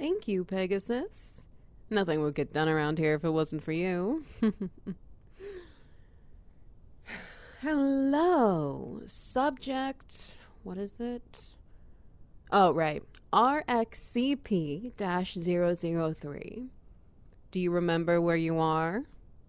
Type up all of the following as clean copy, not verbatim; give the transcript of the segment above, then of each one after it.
Thank you, Pegasus. Nothing would get done around here if it wasn't for you. Hello. Subject. What is it? Oh, right. RxCP 003. Do you remember where you are?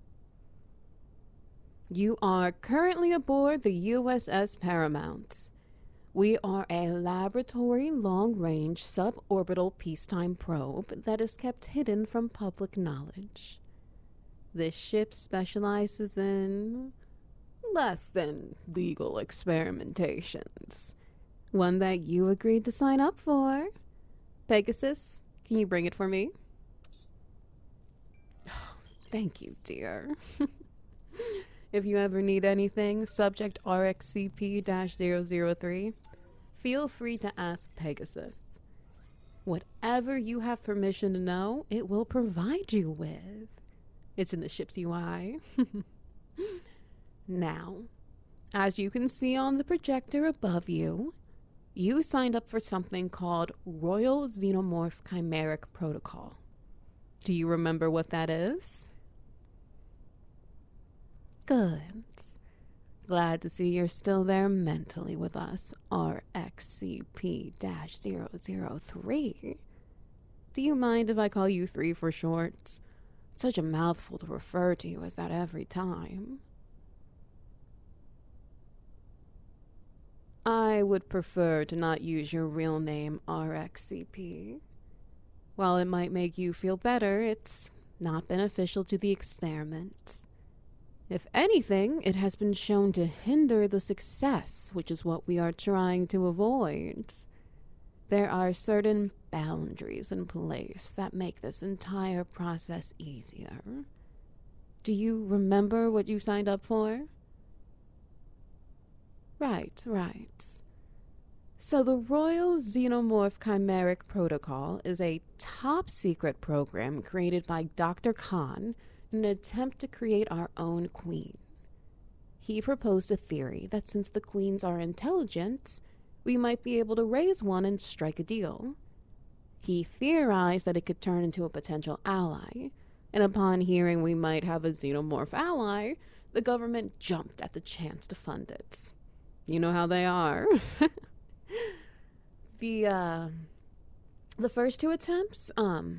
You are currently aboard the USS Paramount. We are a laboratory long-range suborbital peacetime probe that is kept hidden from public knowledge. This ship specializes in less than legal experimentations. One that you agreed to sign up for. Pegasus, can you bring it for me? Oh, thank you, dear. If you ever need anything, subject RxCP-003, feel free to ask Pegasus. Whatever you have permission to know, it will provide you with. It's in the ship's UI. Now, as you can see on the projector above you, you signed up for something called Royal Xenomorph Chimeric Protocol. Do you remember what that is? Good. Glad to see you're still there mentally with us, RxCP-003. Do you mind if I call you 3 for short? Such a mouthful to refer to you as that every time. I would prefer to not use your real name, RxCP. While it might make you feel better, it's not beneficial to the experiment. If anything, it has been shown to hinder the success, which is what we are trying to avoid. There are certain boundaries in place that make this entire process easier. Do you remember what you signed up for? Right. So the Royal Xenomorph Chimeric Protocol is a top-secret program created by Dr. Khan in an attempt to create our own queen. He proposed a theory that since the queens are intelligent, we might be able to raise one and strike a deal. He theorized that it could turn into a potential ally, and upon hearing we might have a xenomorph ally, the government jumped at the chance to fund it. You know how they are. The first 2 attempts,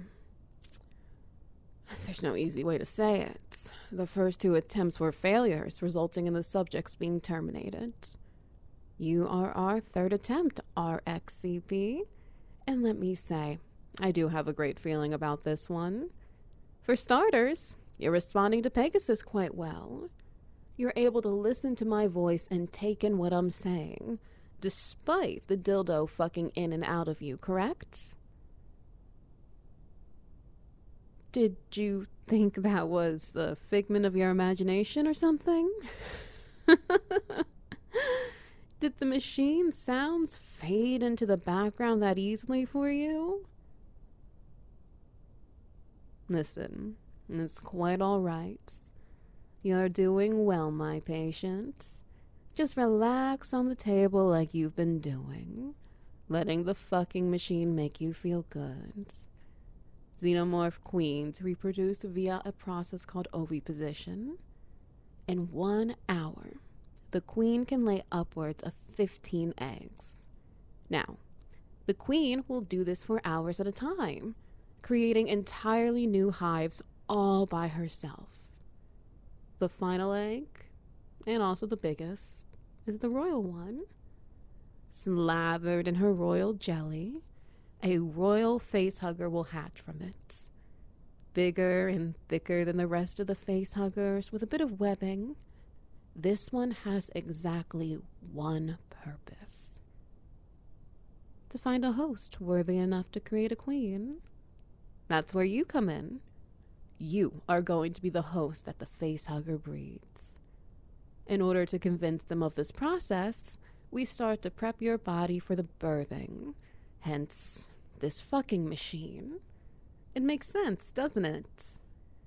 there's no easy way to say it. The first 2 attempts were failures, resulting in the subjects being terminated. You are our 3rd attempt, RxCP. And let me say, I do have a great feeling about this one. For starters, you're responding to Pegasus quite well. You're able to listen to my voice and take in what I'm saying, despite the dildo fucking in and out of you, correct? Did you think that was a figment of your imagination or something? Did the machine sounds fade into the background that easily for you? Listen, it's quite all right. You're doing well, my patient. Just relax on the table like you've been doing, letting the fucking machine make you feel good. Xenomorph queens reproduce via a process called oviposition. In 1 hour, the queen can lay upwards of 15 eggs. Now, the queen will do this for hours at a time, creating entirely new hives all by herself. The final egg, and also the biggest, is the royal one. Slathered in her royal jelly, a royal facehugger will hatch from it. Bigger and thicker than the rest of the facehuggers with a bit of webbing, this one has exactly one purpose: to find a host worthy enough to create a queen. That's where you come in. You are going to be the host that the facehugger breeds. In order to convince them of this process, we start to prep your body for the birthing. Hence, this fucking machine. It makes sense, doesn't it?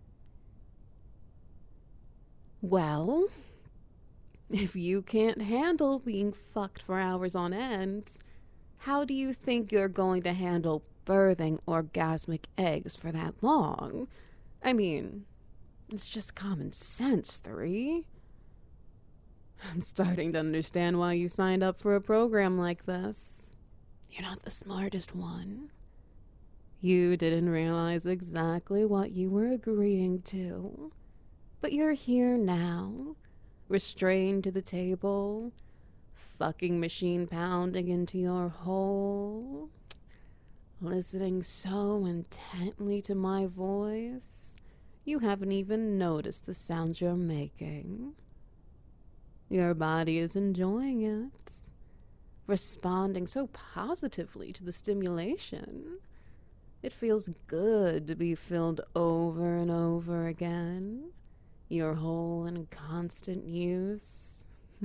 Well, if you can't handle being fucked for hours on end, how do you think you're going to handle birthing orgasmic eggs for that long. I mean, it's just common sense, 3. I'm starting to understand why you signed up for a program like this. You're not the smartest one. You didn't realize exactly what you were agreeing to. But you're here now, restrained to the table, fucking machine pounding into your hole, listening so intently to my voice, you haven't even noticed the sounds you're making. Your body is enjoying it, responding so positively to the stimulation. It feels good to be filled over and over again. Your whole and constant use.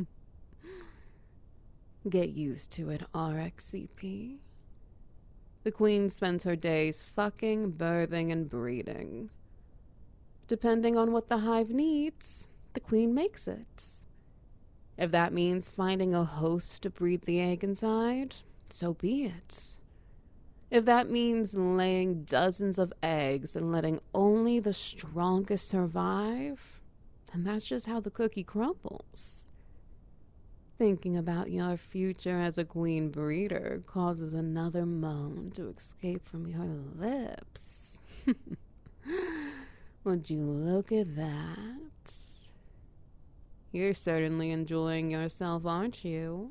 Get used to it, RxCP. The queen spends her days fucking, birthing, and breeding. Depending on what the hive needs, the queen makes it. If that means finding a host to breed the egg inside, so be it. If that means laying dozens of eggs and letting only the strongest survive, then that's just how the cookie crumbles. Thinking about your future as a queen breeder causes another moan to escape from your lips. Would you look at that? You're certainly enjoying yourself, aren't you?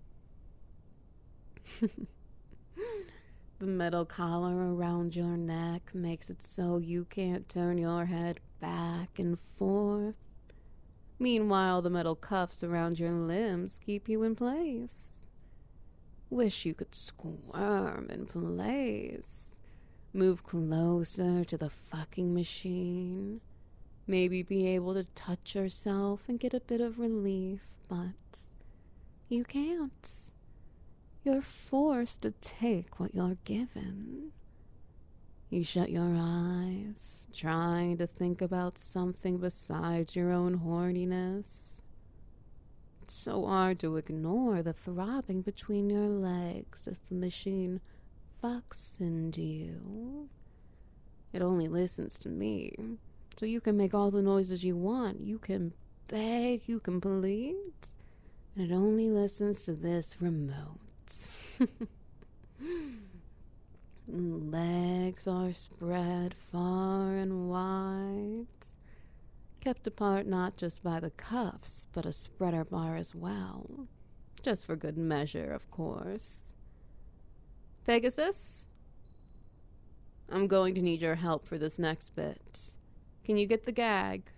The metal collar around your neck makes it so you can't turn your head back and forth. Meanwhile, the metal cuffs around your limbs keep you in place. Wish you could squirm in place. Move closer to the fucking machine. Maybe be able to touch yourself and get a bit of relief, but you can't. You're forced to take what you're given. You shut your eyes, trying to think about something besides your own horniness. It's so hard to ignore the throbbing between your legs as the machine fucks into you. It only listens to me, so you can make all the noises you want. You can beg, you can plead, and it only listens to this remote. Legs are spread far and wide, kept apart not just by the cuffs, but a spreader bar as well. Just for good measure, of course. Pegasus? I'm going to need your help for this next bit. Can you get the gag?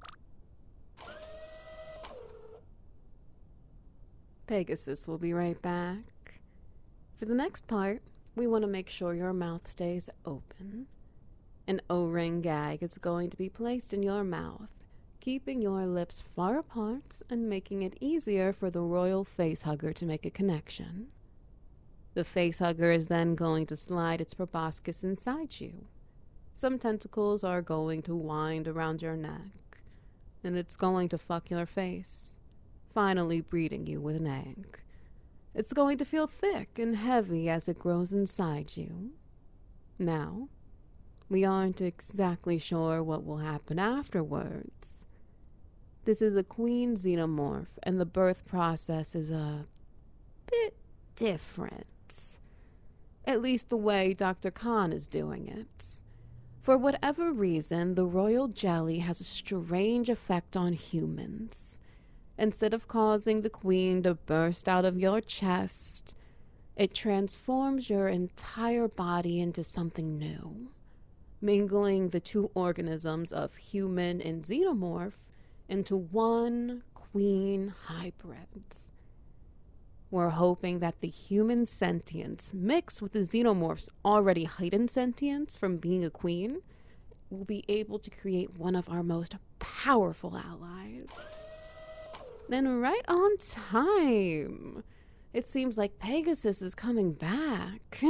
Pegasus will be right back. For the next part, we want to make sure your mouth stays open. An O-ring gag is going to be placed in your mouth, keeping your lips far apart and making it easier for the royal face hugger to make a connection. The face hugger is then going to slide its proboscis inside you. Some tentacles are going to wind around your neck, and it's going to fuck your face, finally breeding you with an egg. It's going to feel thick and heavy as it grows inside you. Now, we aren't exactly sure what will happen afterwards. This is a queen xenomorph, and the birth process is a bit different. At least the way Dr. Khan is doing it. For whatever reason, the royal jelly has a strange effect on humans. Instead of causing the queen to burst out of your chest, it transforms your entire body into something new, mingling the two organisms of human and xenomorph into one queen hybrid. We're hoping that the human sentience mixed with the xenomorph's already heightened sentience from being a queen will be able to create one of our most powerful allies. Then right on time. It seems like Pegasus is coming back.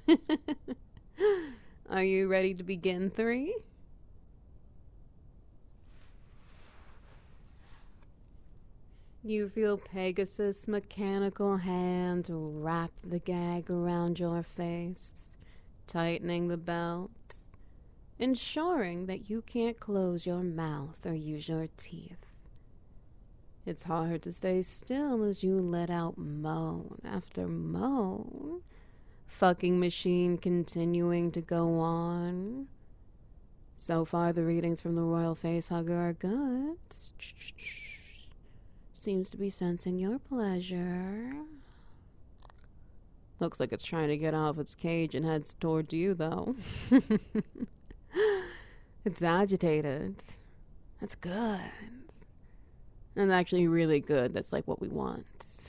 Are you ready to begin 3? You feel Pegasus' mechanical hand wrap the gag around your face, tightening the belt, ensuring that you can't close your mouth or use your teeth. It's hard to stay still as you let out moan after moan. Fucking machine continuing to go on. So far, the readings from the royal facehugger are good. Seems to be sensing your pleasure. Looks like it's trying to get off its cage and heads toward you, though. It's agitated. That's good. And actually really good. That's like what we want.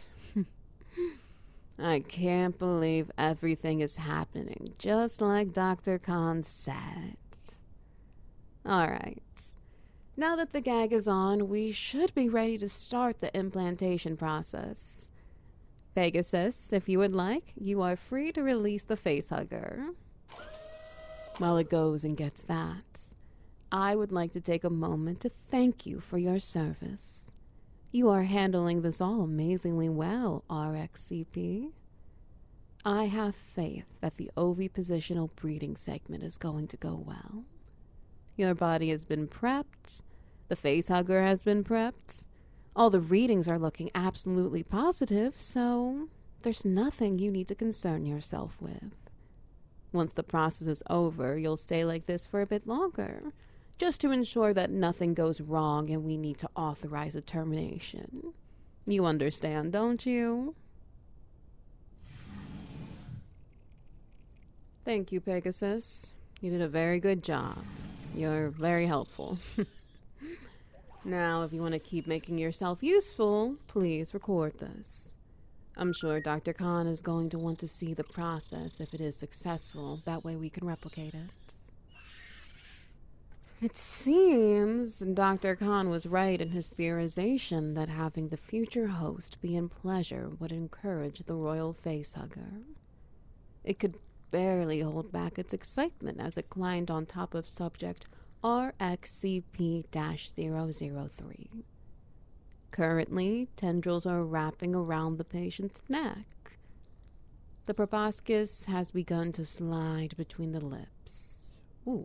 I can't believe everything is happening just like Dr. Khan said. Alright. Now that the gag is on, we should be ready to start the implantation process. Pegasus, if you would like, you are free to release the facehugger. While it goes and gets that, I would like to take a moment to thank you for your service. You are handling this all amazingly well, RxCP. I have faith that the ovipositional breeding segment is going to go well. Your body has been prepped. The facehugger has been prepped. All the readings are looking absolutely positive, so there's nothing you need to concern yourself with. Once the process is over, you'll stay like this for a bit longer, just to ensure that nothing goes wrong and we need to authorize a termination. You understand, don't you? Thank you, Pegasus. You did a very good job. You're very helpful. Now, if you want to keep making yourself useful, please record this. I'm sure Dr. Khan is going to want to see the process if it is successful. That way we can replicate it. It seems Dr. Khan was right in his theorization that having the future host be in pleasure would encourage the royal facehugger. It could barely hold back its excitement as it climbed on top of subject RxCP-003. Currently, tendrils are wrapping around the patient's neck. The proboscis has begun to slide between the lips. Ooh.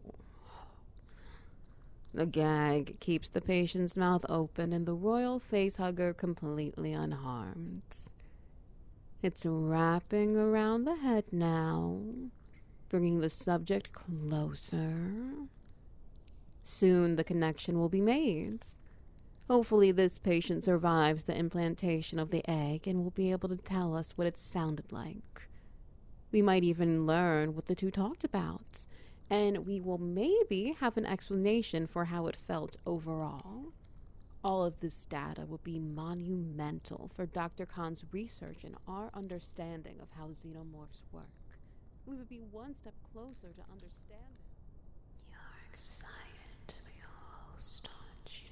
The gag keeps the patient's mouth open and the royal facehugger completely unharmed. It's wrapping around the head now, bringing the subject closer. Soon the connection will be made. Hopefully this patient survives the implantation of the egg and will be able to tell us what it sounded like. We might even learn what the two talked about, and we will maybe have an explanation for how it felt overall. All of this data will be monumental for Dr. Khan's research and our understanding of how xenomorphs work. We would be one step closer to understanding. You're excited to be a host, aren't you?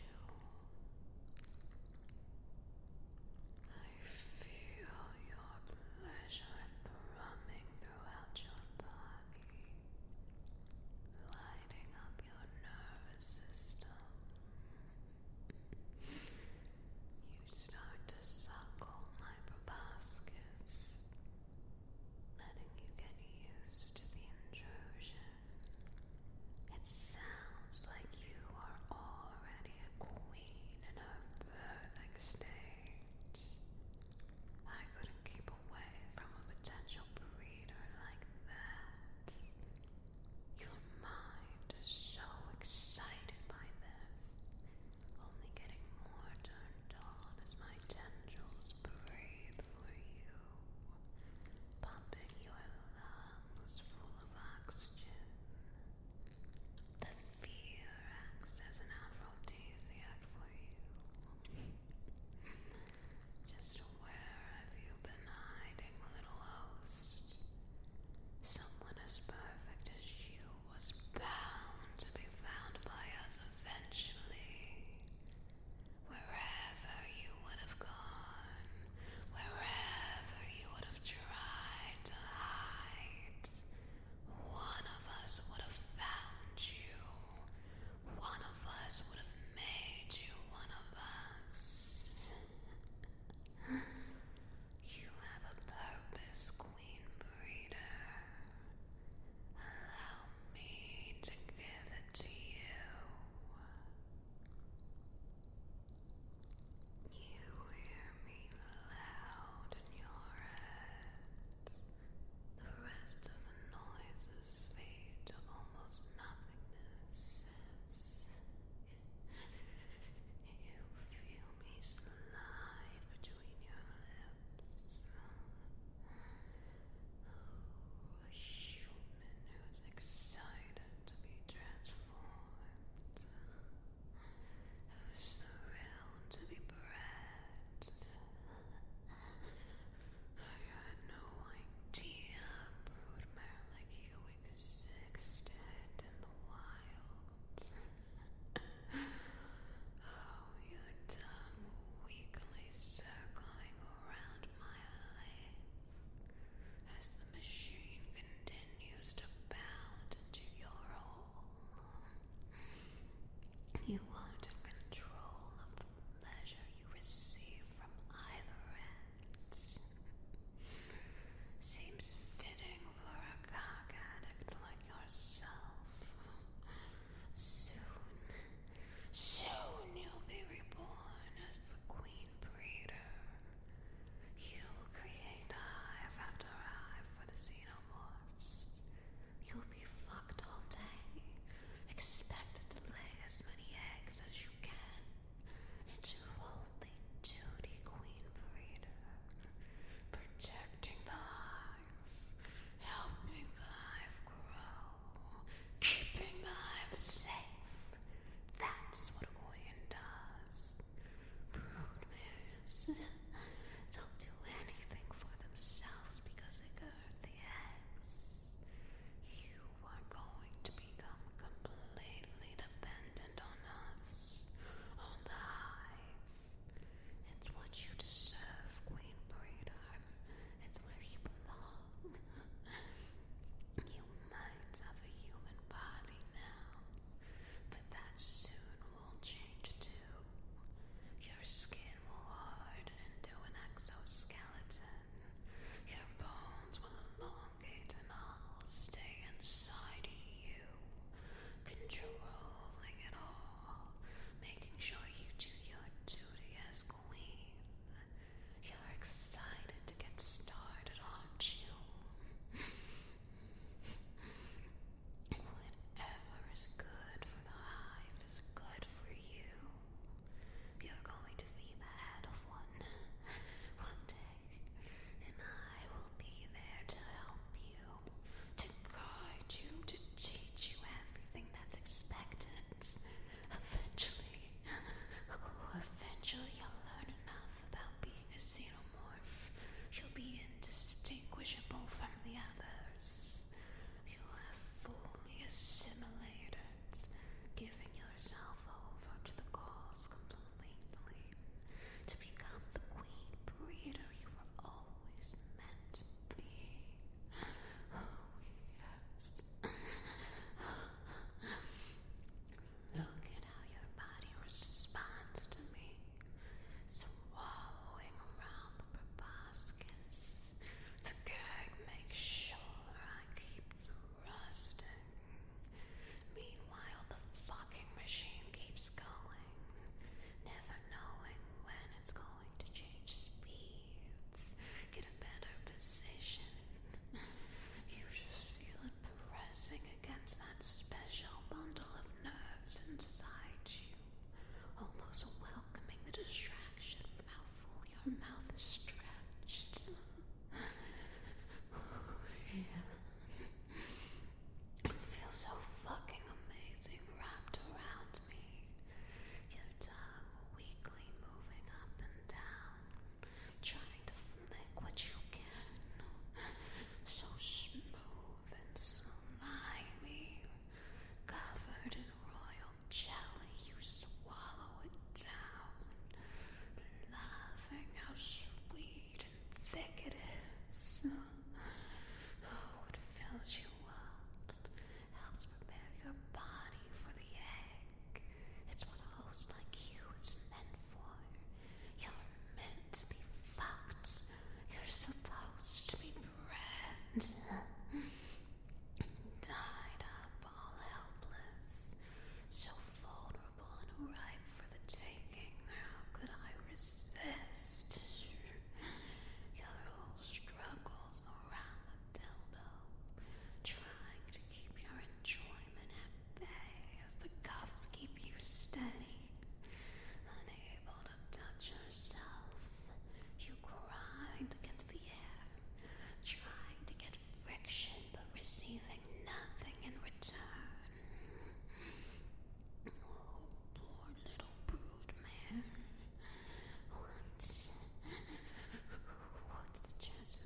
I feel your pleasure thrumming throughout your body, lighting up your nervous system. You start to suckle my proboscis, letting you get used to the intrusion. It sounds like you are already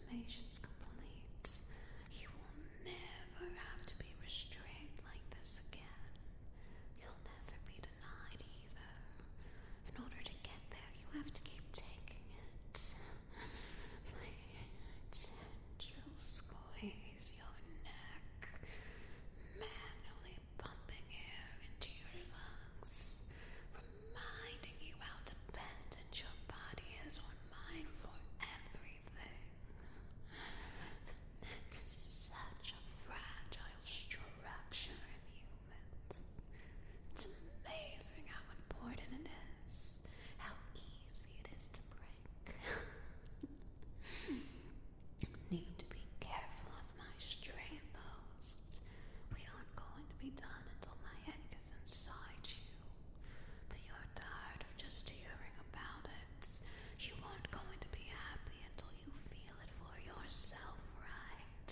transformation's complete. You will never have to be restrained like this again. You'll never be denied either. In order to get there, you have to keep taking it. My gentle squeeze your neck, manually pumping air into your lungs, reminding you how dependent your body is on mine for everything. The neck is such a fragile structure in humans. It's amazing how important it is, how easy it is to break. Need to be careful of my stray post. We aren't going to be done until my egg is inside you. But you're tired of just hearing about it. You aren't going to be happy until you feel it for yourself, right?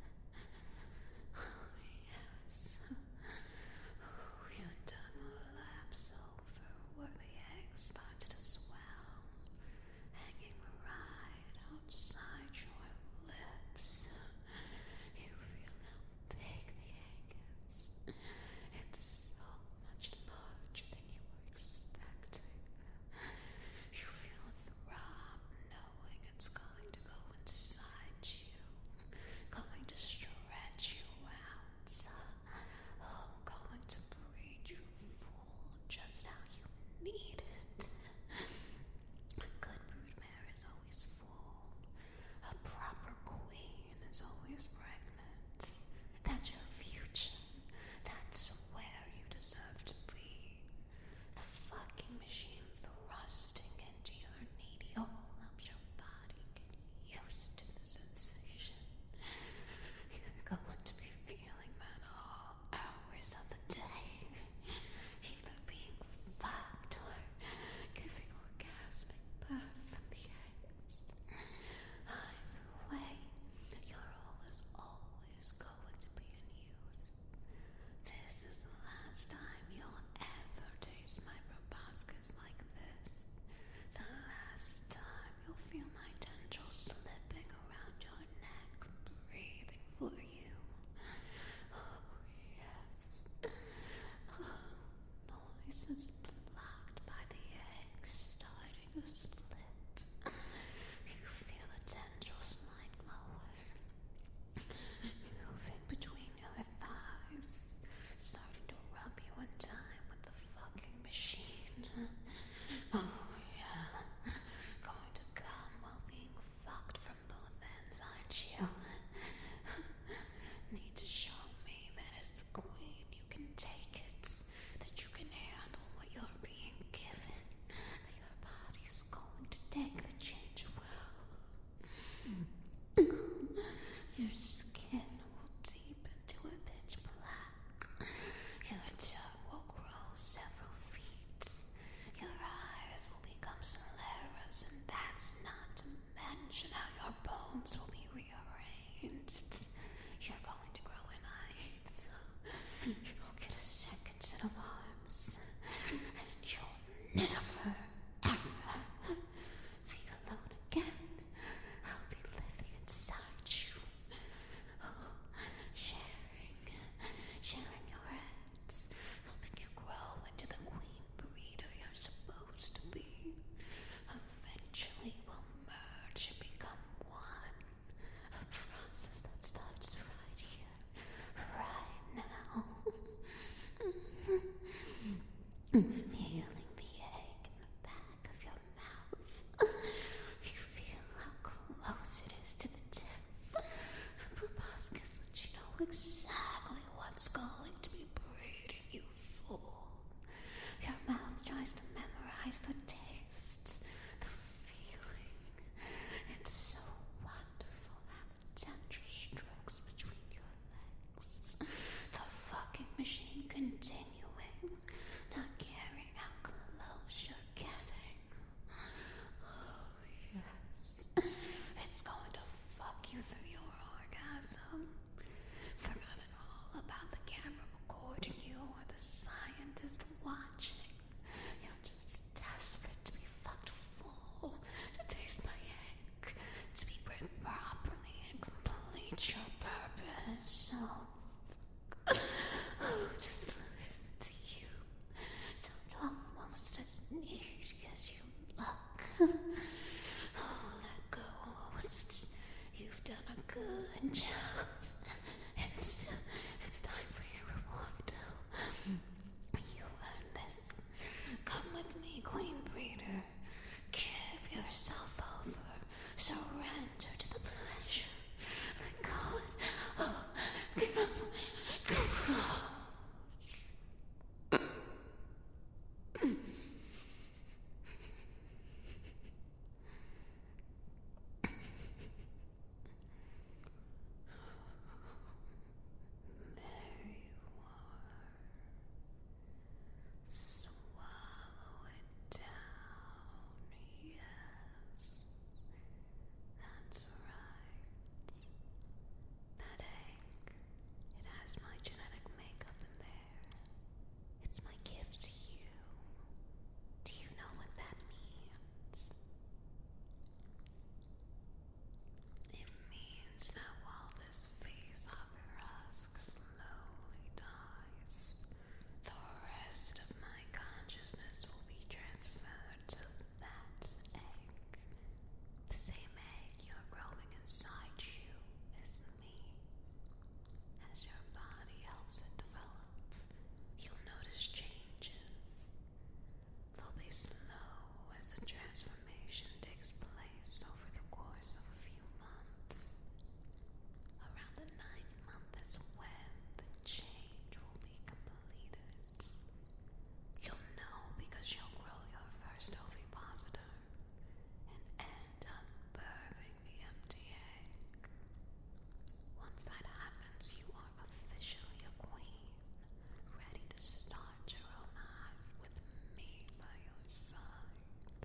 Oh, yes. Your tongue laps over where the egg starts to swell, hanging right outside your lips. You feel how big the egg is. It's so much larger than you were expecting. You feel a throb knowing it's going to go inside you, going to stretch you out, going to breed you full just how you need it. A good broodmare is always full. A proper queen is always pregnant. That's your future. That's where you deserve to be. The fucking machine thrusting into your needy hole helps your body get used to the sensation. You're going to be feeling that all hours of the day, either being fucked or giving orgasmic birth from the eggs. Either way, your hole is always going to be in use. This is the last time you'll ever taste my proboscis like this. The last time you'll feel my tendrils slipping around your neck, breathing for you. Oh, yes. Oh, noise is blocked by the egg starting to split. You feel the tendrils slide lower, moving between your thighs, starting to rub you in time with the fucking machine. Oh, yeah. Going to come while being fucked from both ends, aren't you? Need to show me that as the queen you can take it, that you can handle what you're being given, that your body's going to take the change well. Your skin will deepen to a pitch black. Your tongue will grow several feet. Your eyes will become scleras, and that's not to mention how your bones will be rearranged. You're going to grow in height. You'll get a second set of arms, and you'll never, ever be alone again. I'll be living inside you. Oh, sharing your heads, helping you grow into the queen breeder you're supposed to be. Eventually we'll merge and become one. A process that starts right here, right now. Feeling the egg in the back of your mouth. You feel how close it is to the tip. The proboscis lets you know exactly what's going to be breeding you full. Your mouth tries to memorize the taste, the feeling. It's so wonderful how the tendril strokes between your legs. The fucking machine continuing, not caring how close you're getting. Oh, yes. It's going to fuck you through your orgasm. For reach your purpose. Just listen to you. So almost as niche as you look. Let go. You've done a good job. It's time for your reward. You earned this. Come with me, Queen Breeder. Give yourself over. Surrender to the pleasure. Let go. Swallow it down. Yes. That's right. That egg, it has my genetic makeup in there. It's my gift to you. Do you know what that means? It means that while this facehugger husk slowly dies, the rest of my consciousness will be transferred to that egg. The same egg you're growing inside you is me. As your body helps it develop, you'll notice changes. They'll be slow as the transformation takes place over the course of a few months. Around the 9th month is when the change will be completed. You'll know because you'll grow your first ovipositor and end up birthing the empty egg. Once that happens, you are officially a queen, ready to start your own hive with me by your side.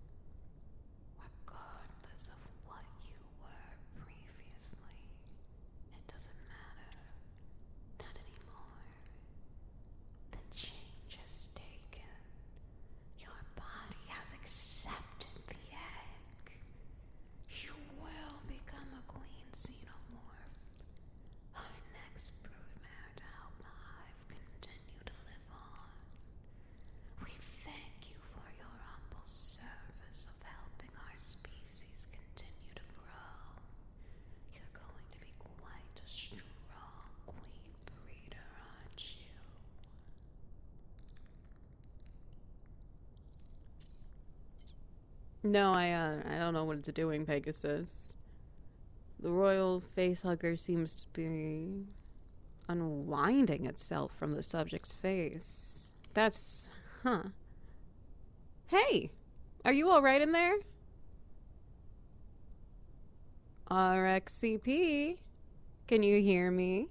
Regardless of what you were previously, it doesn't matter. Not anymore. The change has taken. Your body has accepted the egg. You will become a queen xenomorph. Our next broodmare to help the hive continue to live on. We thank you for your humble service of helping our species continue to grow. You're going to be quite a strong queen breeder, aren't you? No, I don't know what it's doing, Pegasus. The royal facehugger seems to be unwinding itself from the subject's face. That's... Hey! Are you alright in there? RXCP? Can you hear me?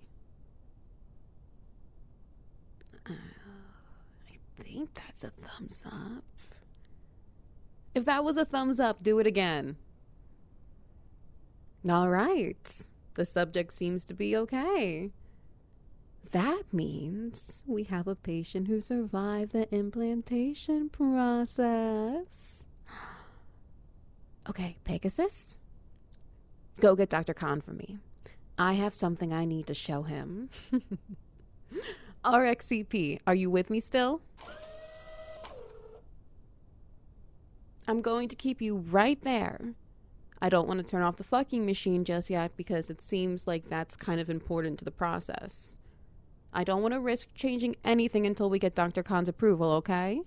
I think that's a thumbs up. If that was a thumbs up, do it again. All right. The subject seems to be okay. That means we have a patient who survived the implantation process. Okay, Pegasus, go get Dr. Khan for me. I have something I need to show him. RXCP, are you with me still? I'm going to keep you right there. I don't want to turn off the fucking machine just yet because it seems like that's kind of important to the process. I don't want to risk changing anything until we get Dr. Khan's approval, okay?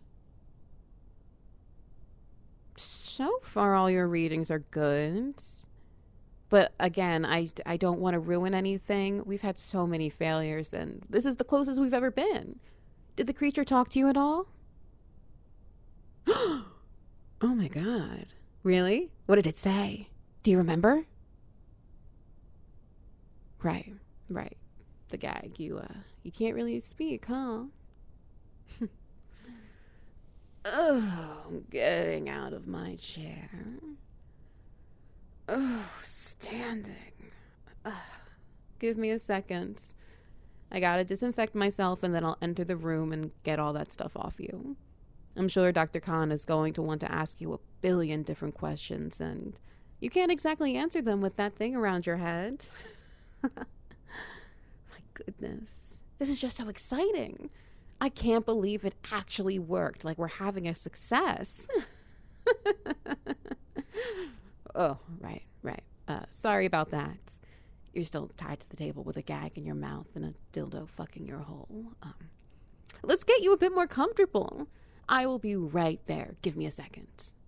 So far, all your readings are good. But again, I don't want to ruin anything. We've had so many failures, and this is the closest we've ever been. Did the creature talk to you at all? Oh my god. Really? What did it say? Do you remember? Right. The gag. You can't really speak, huh? Oh, I'm getting out of my chair. Oh, standing. Give me a second. I gotta disinfect myself and then I'll enter the room and get all that stuff off you. I'm sure Dr. Khan is going to want to ask you a billion different questions, and you can't exactly answer them with that thing around your head. My goodness. This is just so exciting. I can't believe it actually worked. Like we're having a success. Oh, right. Sorry about that. You're still tied to the table with a gag in your mouth and a dildo fucking your hole. Let's get you a bit more comfortable. I will be right there. Give me a second.